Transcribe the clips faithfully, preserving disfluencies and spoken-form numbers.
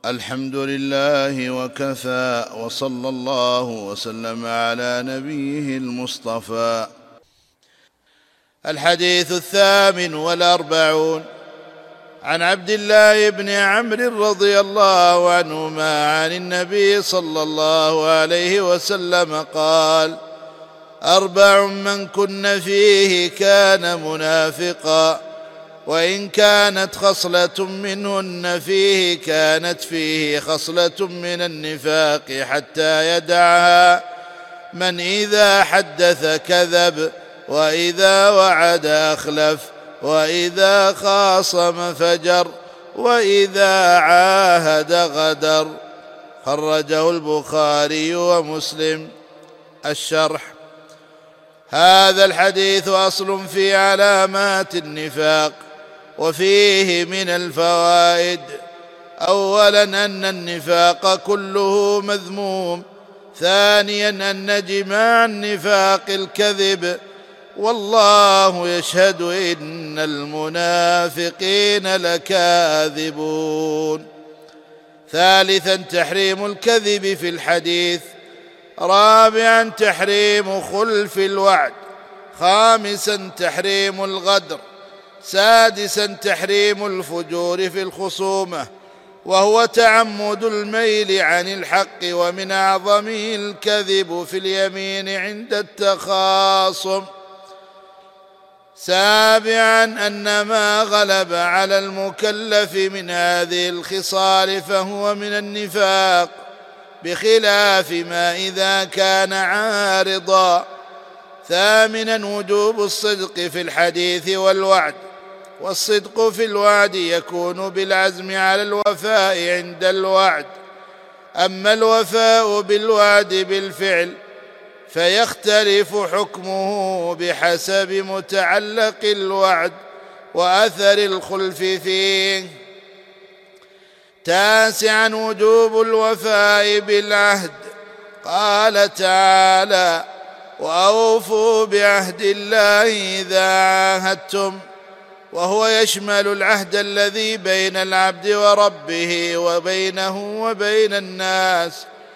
الحمد لله وكفى، وصلى الله وسلم على نبيه المصطفى. الحديث الثامن والأربعون عن عبد الله بن عمرو رضي الله عنهما عن النبي صلى الله عليه وسلم قال: أربع من كن فيه كان منافقا، وإن كانت خصلة منهن فيه كانت فيه خصلة من النفاق حتى يدعها: من إذا حدث كذب، وإذا وعد أخلف، وإذا خاصم فجر، وإذا عاهد غدر. خرجه البخاري ومسلم. الشرح: هذا الحديث أصل في علامات النفاق، وفيه من الفوائد: أولا أن النفاق كله مذموم. ثانيا أن جماع النفاق الكذب، والله يشهد إن المنافقين لكاذبون. ثالثا تحريم الكذب في الحديث. رابعا تحريم خلف الوعد. خامسا تحريم الغدر. سادسا تحريم الفجور في الخصومة، وهو تعمد الميل عن الحق، ومن أعظمه الكذب في اليمين عند التخاصم. سابعا أن ما غلب على المكلف من هذه الخصال فهو من النفاق، بخلاف ما إذا كان عارضا. ثامنا وجوب الصدق في الحديث والوعد، والصدق في الوعد يكون بالعزم على الوفاء عند الوعد. أما الوفاء بالوعد بالفعل فيختلف حكمه بحسب متعلق الوعد وأثر الخلف فيه. تاسعا وجوب الوفاء بالعهد. قال تعالى: وأوفوا بعهد الله إذا عاهدتم، وهو يشمل العهد الذي بين العبد وربه وبينه وبين الناس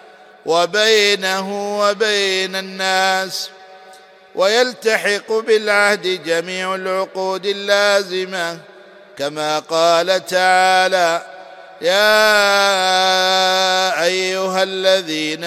وبينه وبين الناس ويلتحق بالعهد جميع العقود اللازمة، كما قال تعالى: يا أيها الذين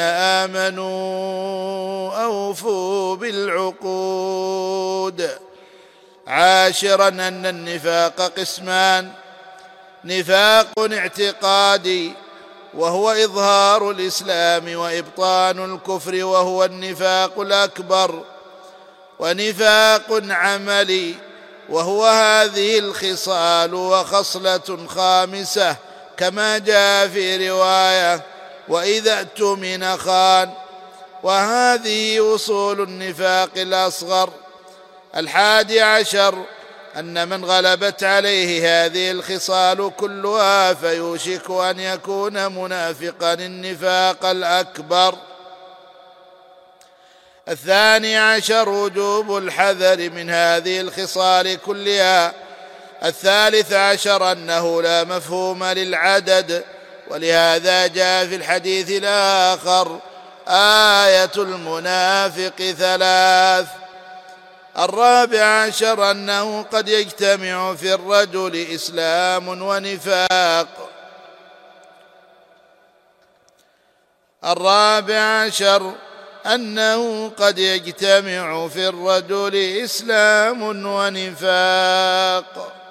آمنوا أوفوا بالعقود. عاشرا أن النفاق قسمان: نفاق اعتقادي، وهو إظهار الإسلام وإبطان الكفر، وهو النفاق الأكبر. ونفاق عملي، وهو هذه الخصال وخصلة خامسة، كما جاء في رواية: وإذا اؤتمن خان. وهذه أصول النفاق الأصغر. الحادي عشر أن من غلبت عليه هذه الخصال كلها فيوشك أن يكون منافقا النفاق الأكبر. الثاني عشر وجوب الحذر من هذه الخصال كلها. الثالث عشر أنه لا مفهوم للعدد، ولهذا جاء في الحديث الآخر: آية المنافق ثلاث. الرابع عشر أنه قد يجتمع في الرجل إسلام ونفاق. الرابع عشر أنه قد يجتمع في الرجل إسلام ونفاق.